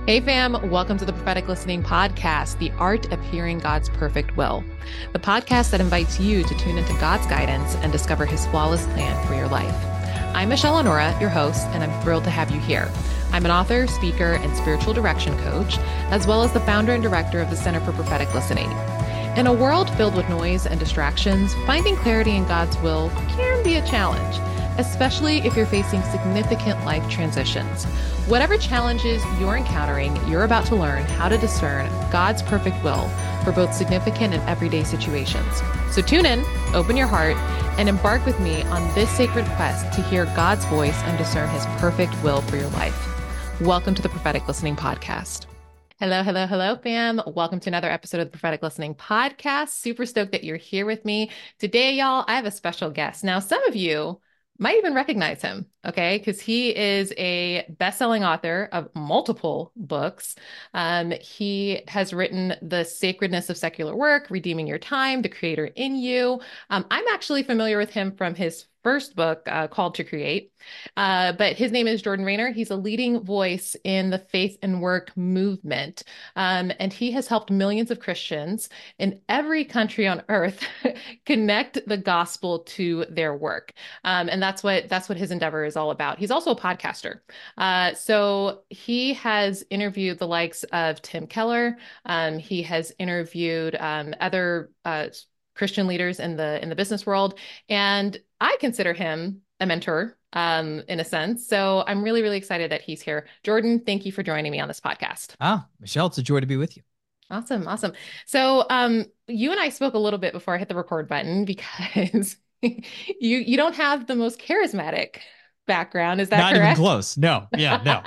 Hey, fam, welcome to the Prophetic Listening Podcast, the art of hearing God's perfect will. The podcast that invites you to tune into God's guidance and discover his flawless plan for your life. I'm Michelle Honora, your host, and I'm thrilled to have you here. I'm an author, speaker, and spiritual direction coach, as well as the founder and director of the Center for Prophetic Listening. In a world filled with noise and distractions, finding clarity in God's will can be a challenge, especially if you're facing significant life transitions. Whatever challenges you're encountering, you're about to learn how to discern God's perfect will for both significant and everyday situations. So tune in, open your heart, and embark with me on this sacred quest to hear God's voice and discern his perfect will for your life. Welcome to the Prophetic Listening Podcast. Hello, hello, hello, fam. Welcome to another episode of the Prophetic Listening Podcast. Super stoked that you're here with me. Today, y'all, I have a special guest. Now, some of you might even recognize him, okay? Because he is a best-selling author of multiple books. He has written The Sacredness of Secular Work, Redeeming Your Time, The Creator in You. I'm actually familiar with him from his first book called To Create. But his name is Jordan Raynor. He's a leading voice in the faith and work movement. And he has helped millions of Christians in every country on earth connect the gospel to their work. And that's what his endeavor is all about. He's also a podcaster. So he has interviewed the likes of Tim Keller. He has interviewed other Christian leaders in the business world, and I consider him a mentor in a sense. So I'm really, really excited that he's here. Jordan, thank you for joining me on this podcast. Michelle, it's a joy to be with you. Awesome, awesome. So you and I spoke a little bit before I hit the record button because you don't have the most charismatic background. Is that Not even correct? close. No. Yeah, no.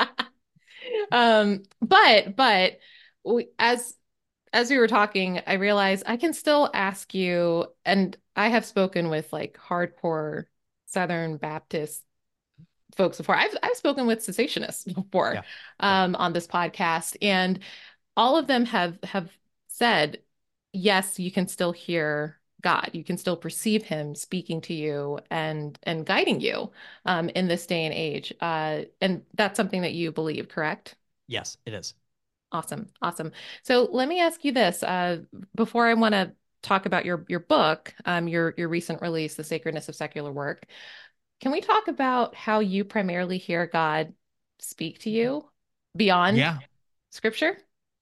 But as we were talking, I realized I can still ask you, and I have spoken with like hardcore Southern Baptist folks before. I've spoken with cessationists before Yeah. Yeah. on this podcast, and all of them have said, yes, you can still hear God. You can still perceive him speaking to you and guiding you in this day and age. And that's something that you believe, correct? Yes, it is. Awesome. Awesome. So let me ask you this, before I want to talk about your book, your recent release, The Sacredness of Secular Work. Can we talk about how you primarily hear God speak to you beyond Yeah. scripture?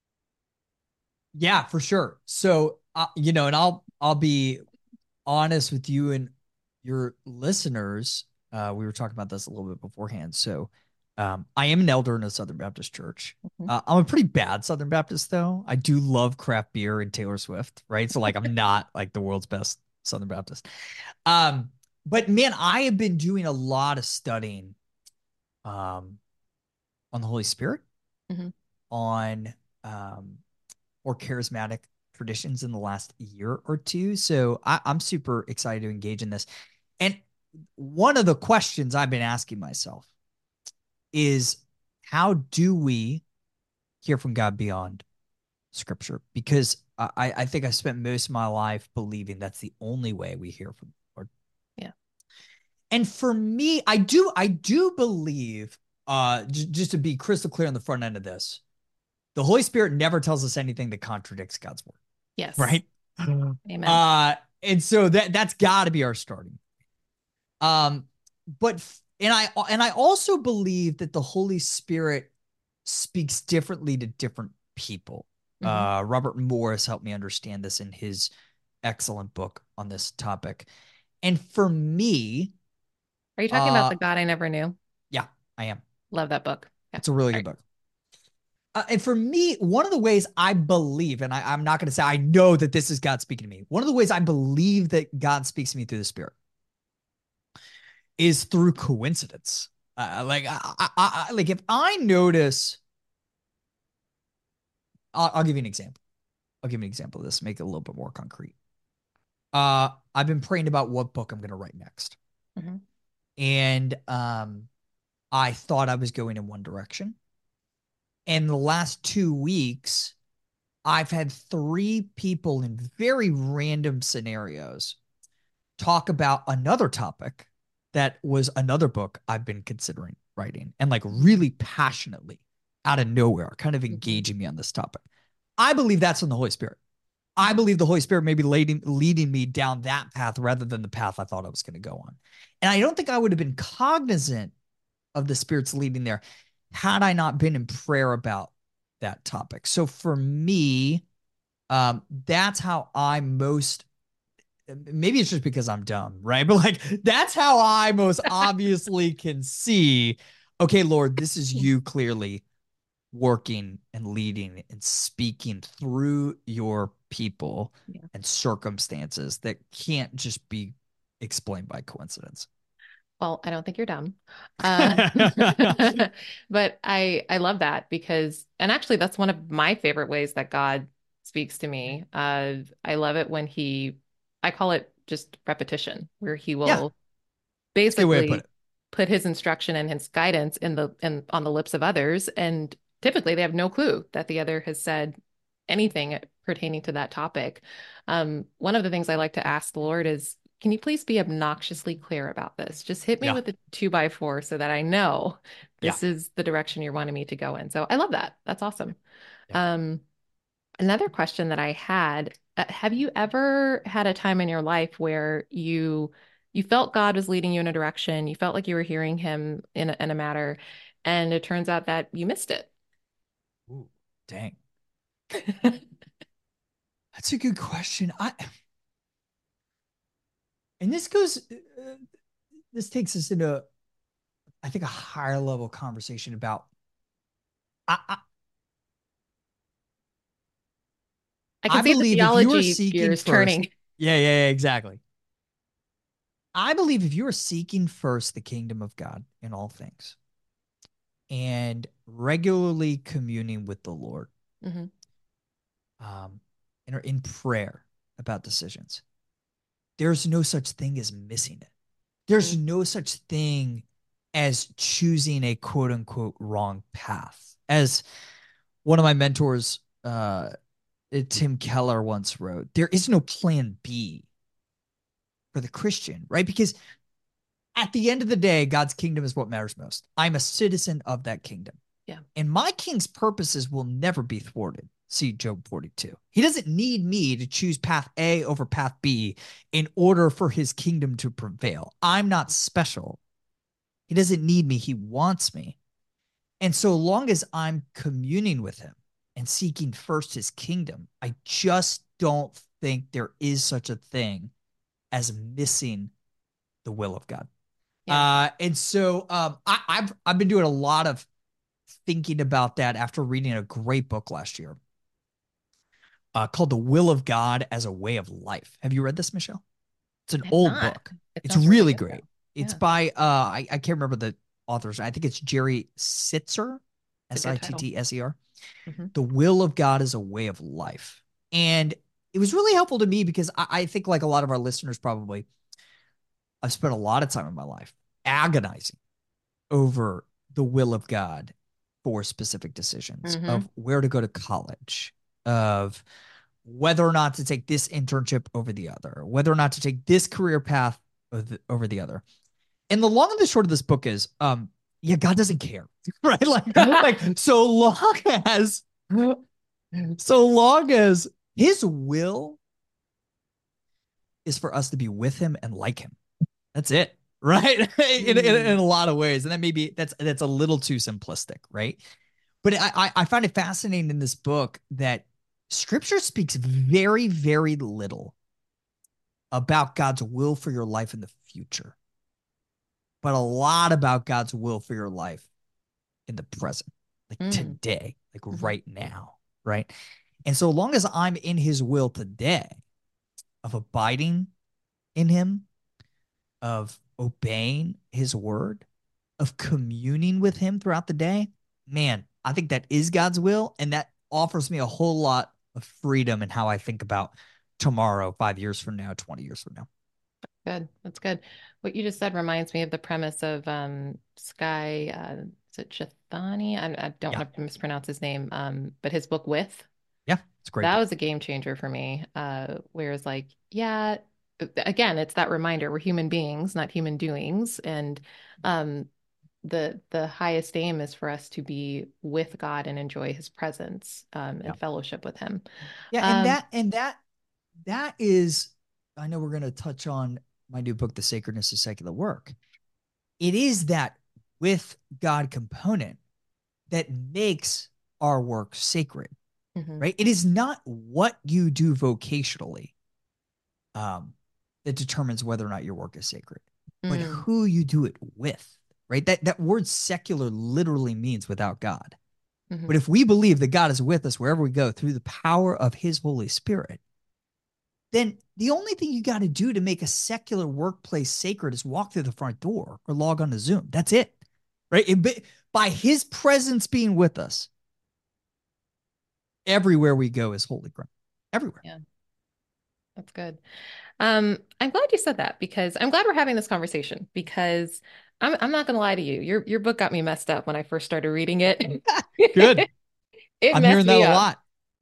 Yeah, for sure. So, and I'll be honest with you and your listeners. We were talking about this a little bit beforehand. So, I am an elder in a Southern Baptist church. Mhm. I'm a pretty bad Southern Baptist, though. I do love craft beer and Taylor Swift, right? So, like, I'm not like the world's best Southern Baptist. Um, but man, I have been doing a lot of studying um, on the Holy Spirit, Mhm. on more charismatic traditions in the last year or two. So I'm super excited to engage in this. And one of the questions I've been asking myself is, how do we hear from God beyond scripture? Because I think I spent most of my life believing that's the only way we hear from the Lord. Yeah. And for me, I do believe, just to be crystal clear on the front end of this, the Holy Spirit never tells us anything that contradicts God's word, Yes. right? Amen. Uh, and so that's got to be our starting. Um, but and I also believe that the Holy Spirit speaks differently to different people. Mhm. Robert Morris helped me understand this in his excellent book on this topic. And for me, Are you talking about uh, The God I Never Knew? yeah, I am. Love that book. Yeah. It's a really All good right. book. And for me, one of the ways I believe, and I'm not going to say I know that this is God speaking to me. One of the ways I believe that God speaks to me through the Spirit is through coincidence. Like if I notice, I'll give you an example. I'll give you an example of this, make it a little bit more concrete. I've been praying about what book I'm going to write next, Mhm. and I thought I was going in one direction. And the last 2 weeks, I've had three people in very random scenarios talk about another topic that was another book I've been considering writing, and like really passionately out of nowhere, kind of Mhm. engaging me on this topic. I believe that's from the Holy Spirit. I believe the Holy Spirit may be leading me down that path rather than the path I thought I was going to go on. And I don't think I would have been cognizant of the Spirit's leading there had I not been in prayer about that topic. So for me, that's how I most, maybe it's just because I'm dumb, right? But like, that's how I most obviously can see, okay, Lord, this is you clearly working and leading and speaking through your people Yeah. and circumstances that can't just be explained by coincidence. Well, I don't think you're dumb. Uh, but I love that because, and actually, that's one of my favorite ways that God speaks to me. I love it when I call it just repetition, where he Yeah, will it's a good way to put basically it. put his instruction and his guidance in on the lips of others, and typically they have no clue that the other has said anything pertaining to that topic. One of the things I like to ask the Lord is, can you please be obnoxiously clear about this? Just hit me Yeah, with a 2x4 so that I know yeah, this is the direction you're wanting me to go in. So I love that. That's awesome. yeah. Um, Another question that I had, have you ever had a time in your life where you felt God was leading you in a direction, you felt like you were hearing him in a matter, and it turns out that you missed it? Ooh, dang. That's a good question. And this takes us into, I think, a higher level conversation about, I, I can I see the believe if you are theology seeking gears first, turning. yeah, exactly. I believe if you are seeking first the kingdom of God in all things and regularly communing with the Lord, Hmm. um, and are in prayer about decisions, there's no such thing as missing it. There's no such thing as choosing a quote unquote wrong path. As one of my mentors, Tim Keller, once wrote, there is no plan B for the Christian, right? Because at the end of the day, God's kingdom is what matters most. I'm a citizen of that kingdom. Yeah. And my king's purposes will never be thwarted. See Job 42. He doesn't need me to choose path A over path B in order for his kingdom to prevail. I'm not special. He doesn't need me. He wants me. And so long as I'm communing with him and seeking first his kingdom, I just don't think there is such a thing as missing the will of God. Yeah. And so I've been doing a lot of thinking about that after reading a great book last year called The Will of God as a Way of Life. Have you read this, Michelle? It's an I have old not. book. It It's sounds really really good great. though. It's Yeah. by I can't remember the authors. I think it's Jerry Sitzer, It's a good title. Sittser. Hmm. The Will of God is a Way of Life. And it was really helpful to me because I think, like a lot of our listeners probably, I've spent a lot of time in my life agonizing over the will of God for specific decisions Hmm. of where to go to college, of whether or not to take this internship over the other, whether or not to take this career path over the other. And the long and the short of this book is, yeah, God doesn't care, right? Like as so long as His will is for us to be with Him and like Him. That's it, right? In Mm. a lot of ways, and that maybe that's a little too simplistic, right? But I find it fascinating in this book that Scripture speaks very very little about God's will for your life in the future, but a lot about God's will for your life in the present, like Mm. today, like Hmm. right now, right? And so long as I'm in His will today of abiding in Him, of obeying His word, of communing with Him throughout the day, man, I think that is God's will. And that offers me a whole lot of freedom in how I think about tomorrow, 5 years from now, 20 years from now. Good. That's good. What you just said reminds me of the premise of Sky, is it Chithani? I don't Yeah. know if I mispronounce his name, but his book With, Yeah. It's a great that book. was a game changer for me. Where it's like, yeah, again, it's that reminder we're human beings, not human doings. And um, the highest aim is for us to be with God and enjoy his presence, Yeah. and fellowship with him. Yeah. Um, That is, I know we're going to touch on my new book, The Sacredness of Secular Work. It is that with God component that makes our work sacred, mhm, right? It is not what you do vocationally that determines whether or not your work is sacred, but mm, who you do it with, right? That word secular literally means without God. But mhm. if we believe that God is with us wherever we go through the power of his Holy Spirit, then the only thing you got to do to make a secular workplace sacred is walk through the front door or log on to Zoom. That's it, right? By his presence being with us, everywhere we go is holy ground. Everywhere. Yeah, that's good. I'm glad you said that because I'm glad we're having this conversation because I'm not gonna lie to you. Your book got me messed up when I first started reading it. Good. It I'm messed hearing that me a up. lot.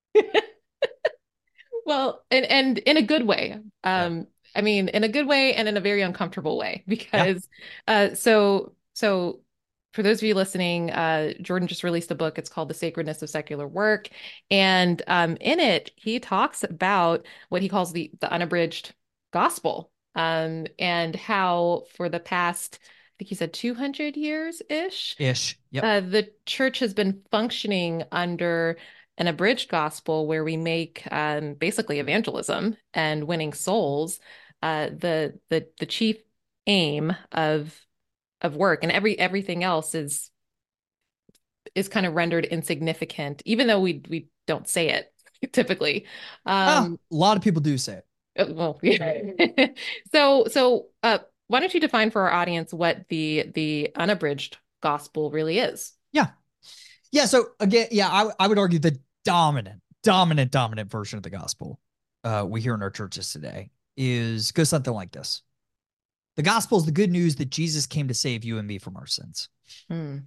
Well, and in a good way. Yeah. I mean, in a good way and in a very uncomfortable way Yeah. because so for those of you listening, Jordan just released a book. It's called The Sacredness of Secular Work, and in it he talks about what he calls the unabridged gospel, and how for the past, I think he said 200 years ish, Ish. Yep. the church has been functioning under an abridged gospel where we make basically evangelism and winning souls the chief aim of work, and everything else is kind of rendered insignificant, even though we don't say it typically. Oh, Um, a lot of people do say it. well, yeah. So why don't you define for our audience what the unabridged gospel really is? Yeah. Yeah. So again, yeah, I would argue the dominant version of the gospel we hear in our churches today goes something like this. The gospel is the good news that Jesus came to save you and me from our sins. Hmm.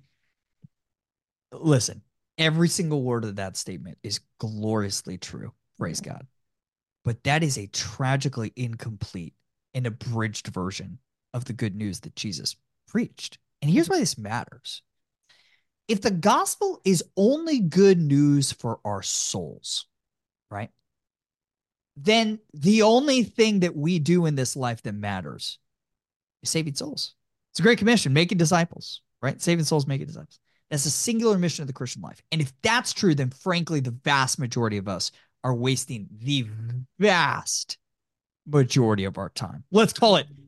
Listen, every single word of that statement is gloriously true. Praise Mhm. God. But that is a tragically incomplete and abridged version of the good news that Jesus preached. And here's why this matters. If the gospel is only good news for our souls, right? Then the only thing that we do in this life that matters is saving souls. It's a great commission, making disciples, right? Saving souls, making disciples. That's a singular mission of the Christian life. And if that's true, then frankly, the vast majority of us are wasting the vast majority of our time. Let's call it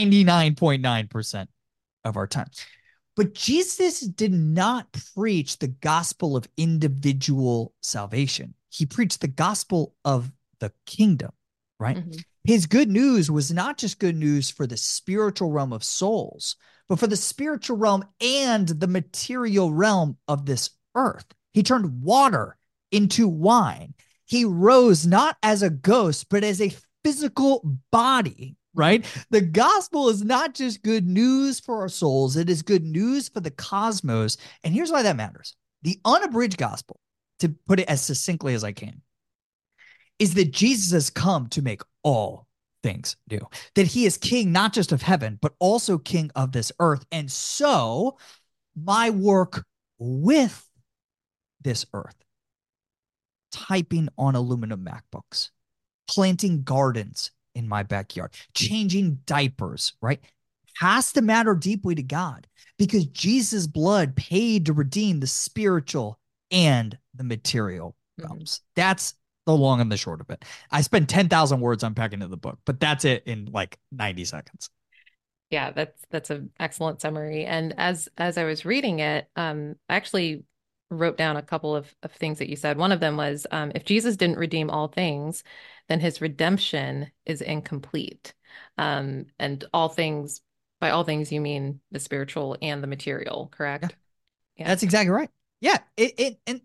99.9% of our time. But Jesus did not preach the gospel of individual salvation. He preached the gospel of the kingdom, right? Mhm. His good news was not just good news for the spiritual realm of souls, but for the spiritual realm and the material realm of this earth. He turned water into wine. He rose not as a ghost, but as a physical body, right? The gospel is not just good news for our souls, it is good news for the cosmos. And here's why that matters. The unabridged gospel, to put it as succinctly as I can, is that Jesus has come to make all things new, that he is king not just of heaven, but also king of this earth. And so my work with this earth, typing on aluminum MacBooks, planting gardens in my backyard, changing diapers, right? Has to matter deeply to God because Jesus' blood paid to redeem the spiritual and the material Mhm. realms. That's the long and the short of it. I spent 10,000 words unpacking the book, but that's it in like 90 seconds. Yeah, that's an excellent summary. And as I was reading it, I actually wrote down a couple of things that you said. One of them was, if Jesus didn't redeem all things, then his redemption is incomplete. And all things, by all things, you mean the spiritual and the material, Yeah, correct? Yeah. that's exactly right. Yeah, and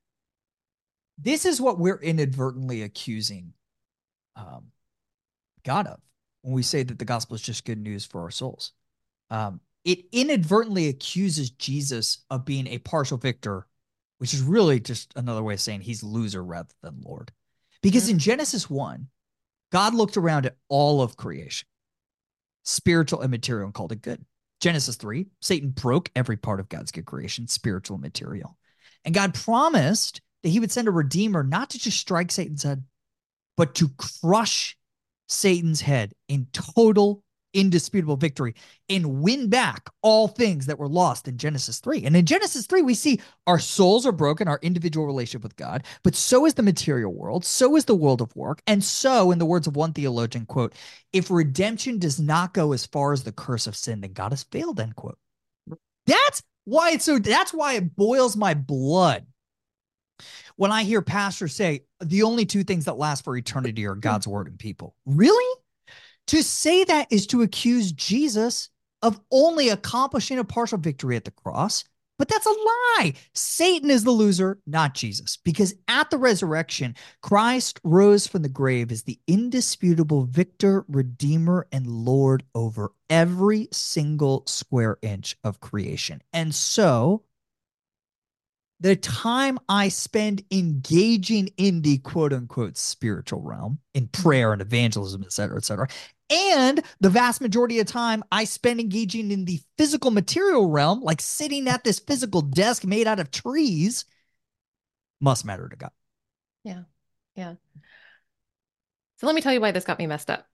this is what we're inadvertently accusing um, God of when we say that the gospel is just good news for our souls. It inadvertently accuses Jesus of being a partial victor, which is really just another way of saying he's loser rather than Lord. Because in Mm, Genesis 1, God looked around at all of creation, spiritual and material, and called it good. Genesis 3, Satan broke every part of God's good creation, spiritual and material. And God promised that he would send a redeemer not to just strike Satan's head, but to crush Satan's head in total, indisputable victory and win back all things that were lost in Genesis 3. And in Genesis 3, we see our souls are broken, our individual relationship with God, but so is the material world, so is the world of work. And so, in the words of one theologian, quote, if redemption does not go as far as the curse of sin, then God has failed, end quote. That's why it boils my blood when I hear pastors say the only two things that last for eternity are God's word and people. Really? To say that is to accuse Jesus of only accomplishing a partial victory at the cross. But that's a lie. Satan is the loser, not Jesus, because at the resurrection, Christ rose from the grave as the indisputable victor, redeemer, and Lord over every single square inch of creation. And so the time I spend engaging in the quote unquote spiritual realm, in prayer and evangelism, et cetera, and the vast majority of time I spend engaging in the physical material realm, like sitting at this physical desk made out of trees, must matter to God. Yeah. Yeah. So let me tell you why this got me messed up.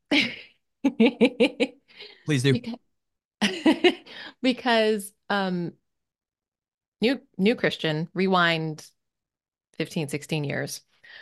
Please do. Because new Christian, rewind 15, 16 years,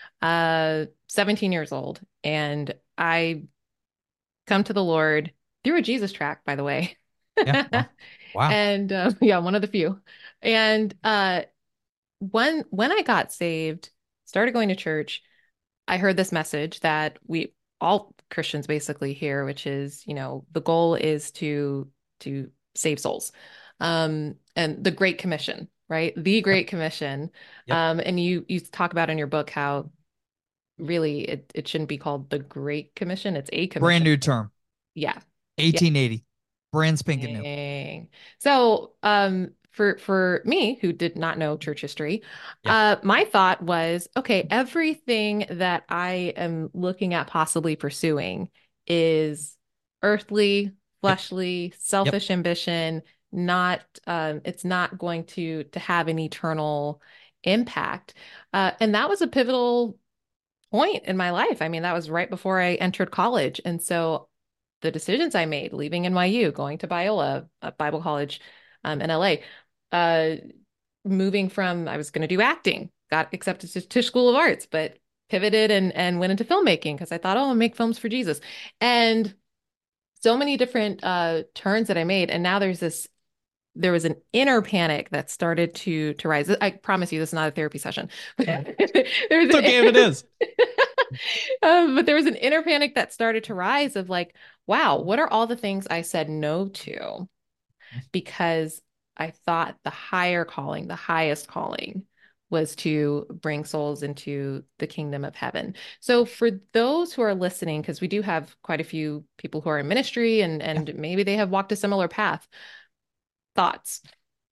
17 years old. And I come to the Lord through a Jesus track, by the way. Yeah. Wow. And yeah, one of the few. And when I got saved, started going to church, I heard this message that we all Christians basically hear, which is, the goal is to save souls. And the Great Commission, right? The Great Commission. Yep. And you talk about in your book how really it shouldn't be called the Great Commission. It's a commission. Brand new term. Yeah. 1880. Brand spanking new. Dang. So, for me who did not know church history, my thought was, okay, everything that I am looking at possibly pursuing is earthly, fleshly, selfish ambition, not it's not going to have an eternal impact. And that was a pivotal point in my life. I mean, that was right before I entered college. And so the decisions I made, leaving NYU, going to Biola, Bible College in LA, moving from, I was going to do acting, got accepted to Tisch School of Arts, but pivoted and went into filmmaking because I thought, oh, I'll make films for Jesus. And so many different turns that I made. And now there was an inner panic that started to rise. I promise you, this is not a therapy session. It's okay if it is. But there was an inner panic that started to rise of like, wow, what are all the things I said no to? Because I thought the higher calling, the highest calling was to bring souls into the kingdom of heaven. So for those who are listening, because we do have quite a few people who are in ministry and maybe they have walked a similar path, thoughts?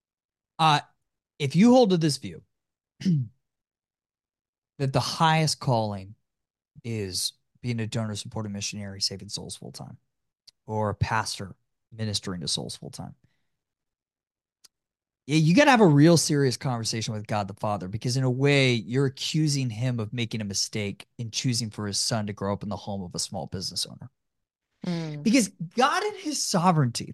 If you hold to this view that the highest calling is being a donor supported missionary saving souls full time, or a pastor ministering to souls full time, yeah, you got to have a real serious conversation with God the Father, because in a way you're accusing him of making a mistake in choosing for his son to grow up in the home of a small business owner. Because God in his sovereignty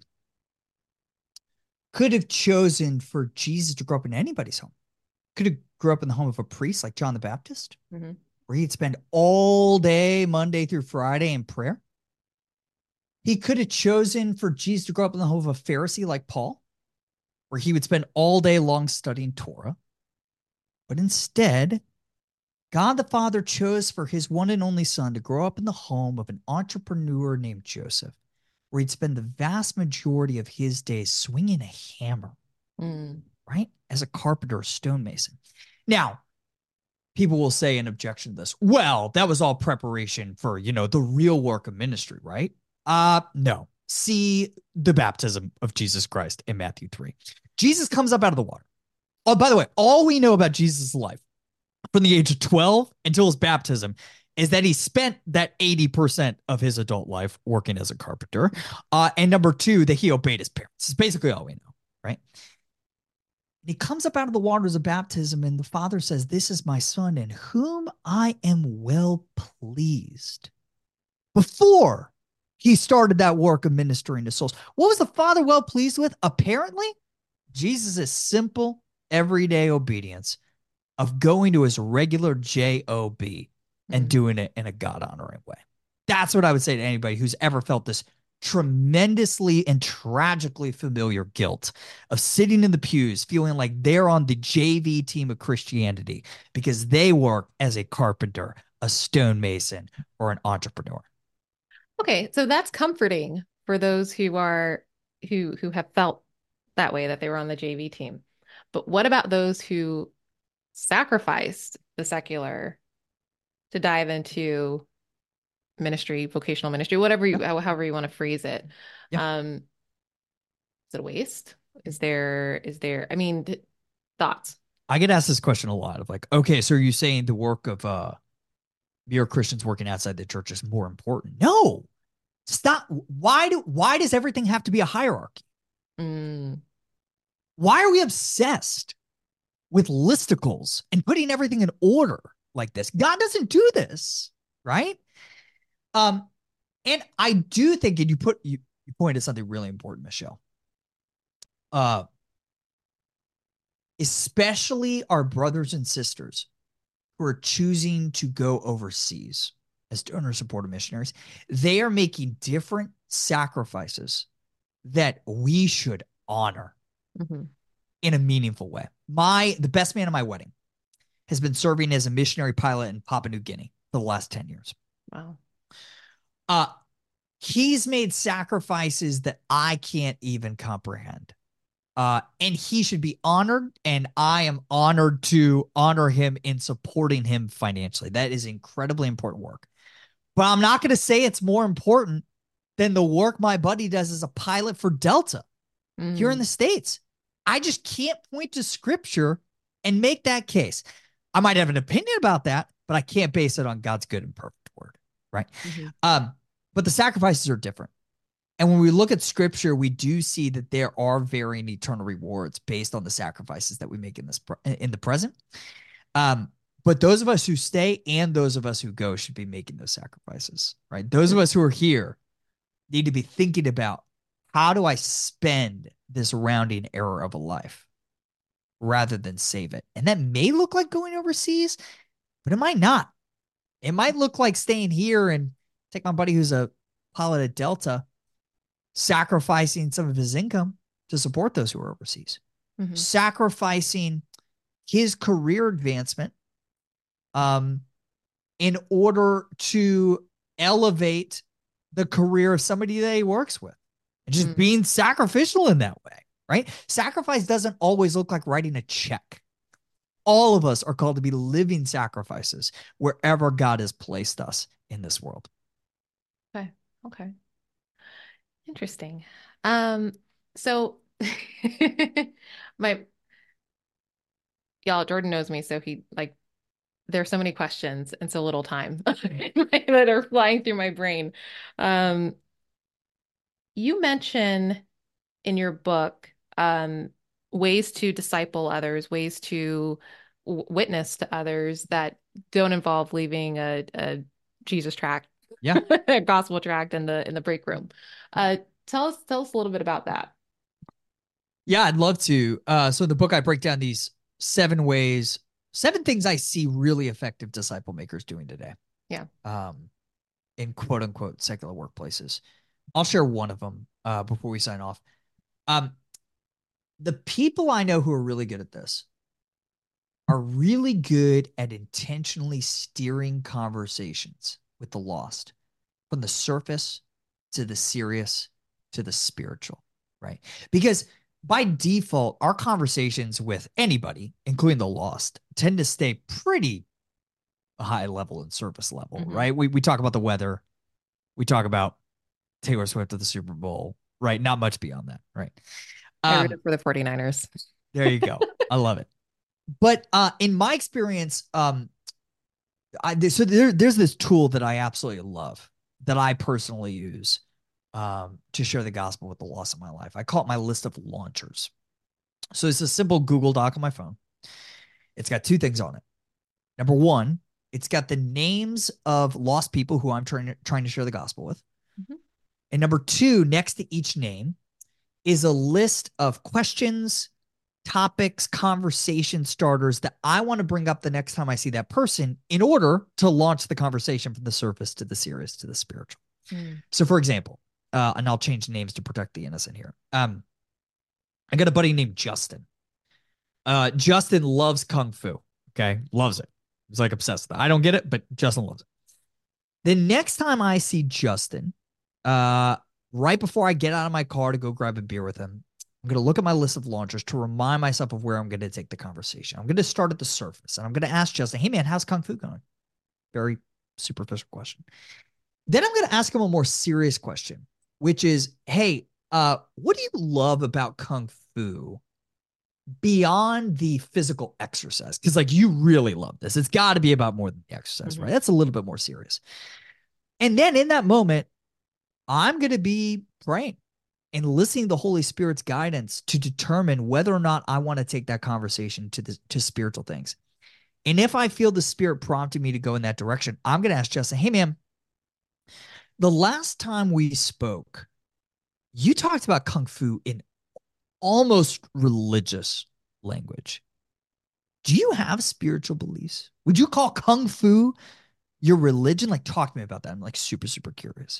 could have chosen for Jesus to grow up in anybody's home. Could have grew up in the home of a priest like John the Baptist, where he'd spend all day, Monday through Friday, in prayer. He could have chosen for Jesus to grow up in the home of a Pharisee like Paul, where he would spend all day long studying Torah. But instead, God the Father chose for his one and only son to grow up in the home of an entrepreneur named Joseph, where he'd spend the vast majority of his days swinging a hammer, right? As a carpenter or stonemason. Now, people will say in objection to this, well, that was all preparation for, the real work of ministry, right? No. See the baptism of Jesus Christ in Matthew 3. Jesus comes up out of the water. Oh, by the way, all we know about Jesus' life from the age of 12 until his baptism is that he spent that 80% of his adult life working as a carpenter. And number two, that he obeyed his parents. It's basically all we know, right? And he comes up out of the waters of baptism, and the father says, "This is my son in whom I am well pleased." Before he started that work of ministering to souls, what was the father well pleased with? Apparently, Jesus' simple, everyday obedience of going to his regular job and doing it in a God honoring way. That's what I would say to anybody who's ever felt this tremendously and tragically familiar guilt of sitting in the pews feeling like they're on the JV team of Christianity because they work as a carpenter, a stonemason, or an entrepreneur. Okay, so that's comforting for those who are who have felt that way, that they were on the JV team. But what about those who sacrificed the secular to dive into ministry, vocational ministry, whatever you, however you want to phrase it? Yep. Is it a waste? I mean, thoughts? I get asked this question a lot of like, okay, so are you saying the work of mere Christians working outside the church is more important? No. Stop. Why does everything have to be a hierarchy? Mm. Why are we obsessed with listicles and putting everything in order like this? God doesn't do this, right? And I do think, and you pointed something really important, Michelle. Especially our brothers and sisters who are choosing to go overseas as donor-supported missionaries, they are making different sacrifices that we should honor in a meaningful way. The best man at my wedding has been serving as a missionary pilot in Papua New Guinea for the last 10 years. Wow. He's made sacrifices that I can't even comprehend. And he should be honored, and I am honored to honor him in supporting him financially. That is incredibly important work. But I'm not going to say it's more important than the work my buddy does as a pilot for Delta here in the States. I just can't point to scripture and make that case. I might have an opinion about that, but I can't base it on God's good and perfect word, right? But the sacrifices are different. And when we look at scripture, we do see that there are varying eternal rewards based on the sacrifices that we make in the present. But those of us who stay and those of us who go should be making those sacrifices, right? Those of us who are here need to be thinking about, how do I spend this rounding error of a life rather than save it? And that may look like going overseas, but it might not. It might look like staying here and take my buddy who's a pilot at Delta, sacrificing some of his income to support those who are overseas, sacrificing his career advancement in order to elevate the career of somebody that he works with, and just being sacrificial in that way, right? Sacrifice doesn't always look like writing a check. All of us are called to be living sacrifices wherever God has placed us in this world. Okay. Interesting. So Jordan knows me, so there's so many questions and so little time that are flying through my brain. You mention in your book ways to disciple others, ways to witness to others that don't involve leaving a Jesus tract, a gospel tract in the break room. Tell us a little bit about that. Yeah, I'd love to. So in the book, I break down these 7 things I see really effective disciple makers doing today. Yeah. In quote unquote secular workplaces. I'll share one of them before we sign off. The people I know who are really good at this are really good at intentionally steering conversations with the lost from the surface to the serious to the spiritual, right? Because by default, our conversations with anybody, including the lost, tend to stay pretty high level and surface level, right? We talk about the weather. We talk about Taylor Swift at the Super Bowl, right? Not much beyond that, right? I rooted for the 49ers. There you go. I love it. But in my experience, there's this tool that I absolutely love that I personally use to share the gospel with the lost in my life. I call it my list of launchers. So it's a simple Google Doc on my phone. It's got two things on it. Number one, it's got the names of lost people who I'm trying to share the gospel with. Mm-hmm. And number two, next to each name is a list of questions, topics, conversation starters that I want to bring up the next time I see that person in order to launch the conversation from the surface to the serious to the spiritual. So for example, and I'll change names to protect the innocent here. I got a buddy named Justin. Justin loves Kung Fu. Okay. Loves it. He's like obsessed with it. I don't get it, but Justin loves it. The next time I see Justin, right before I get out of my car to go grab a beer with him, I'm going to look at my list of launchers to remind myself of where I'm going to take the conversation. I'm going to start at the surface and I'm going to ask Justin, hey man, how's Kung Fu going? Very superficial question. Then I'm going to ask him a more serious question, which is, hey, what do you love about Kung Fu beyond the physical exercise? Because like you really love this. It's got to be about more than the exercise, right? That's a little bit more serious. And then in that moment, I'm going to be praying and listening to the Holy Spirit's guidance to determine whether or not I want to take that conversation to spiritual things. And if I feel the Spirit prompting me to go in that direction, I'm going to ask Justin, hey, man, the last time we spoke, you talked about Kung Fu in almost religious language. Do you have spiritual beliefs? Would you call Kung Fu your religion? Like, talk to me about that. I'm like super, super curious.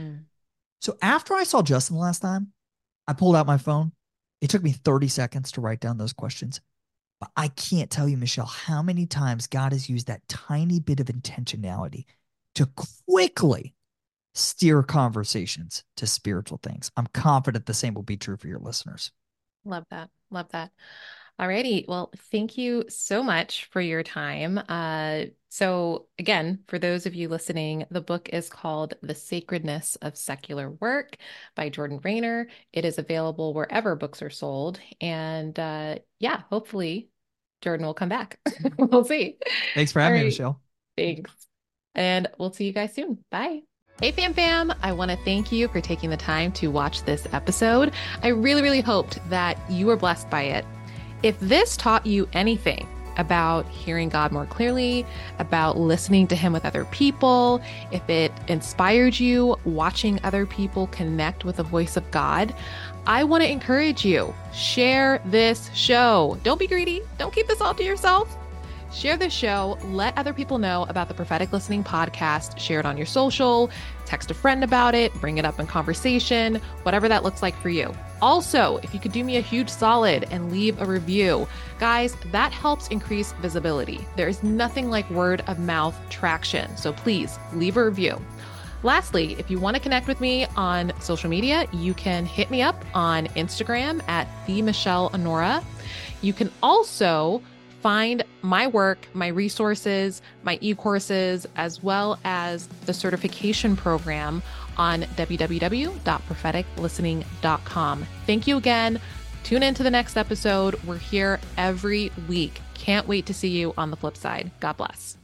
So after I saw Justin last time, I pulled out my phone. It took me 30 seconds to write down those questions. But I can't tell you, Michelle, how many times God has used that tiny bit of intentionality to quickly steer conversations to spiritual things. I'm confident the same will be true for your listeners. Love that. Love that. Alrighty. Well, thank you so much for your time. So again, for those of you listening, the book is called The Sacredness of Secular Work by Jordan Raynor. It is available wherever books are sold. And yeah, hopefully Jordan will come back. We'll see. Thanks for having me, Michelle. Thanks. And we'll see you guys soon. Bye. Hey, fam. I want to thank you for taking the time to watch this episode. I really, really hoped that you were blessed by it. If this taught you anything about hearing God more clearly, about listening to Him with other people, if it inspired you watching other people connect with the voice of God, I want to encourage you, share this show. Don't be greedy. Don't keep this all to yourself. Share this show. Let other people know about the Prophetic Listening Podcast. Share it on your social, text a friend about it, bring it up in conversation, whatever that looks like for you. Also, if you could do me a huge solid and leave a review, guys, that helps increase visibility. There is nothing like word of mouth traction. So please leave a review. Lastly, if you want to connect with me on social media, you can hit me up on Instagram at @TheMichelleHonora. You can also find my work, my resources, my e-courses, as well as the certification program on www.propheticlistening.com. Thank you again. Tune in to the next episode. We're here every week. Can't wait to see you on the flip side. God bless.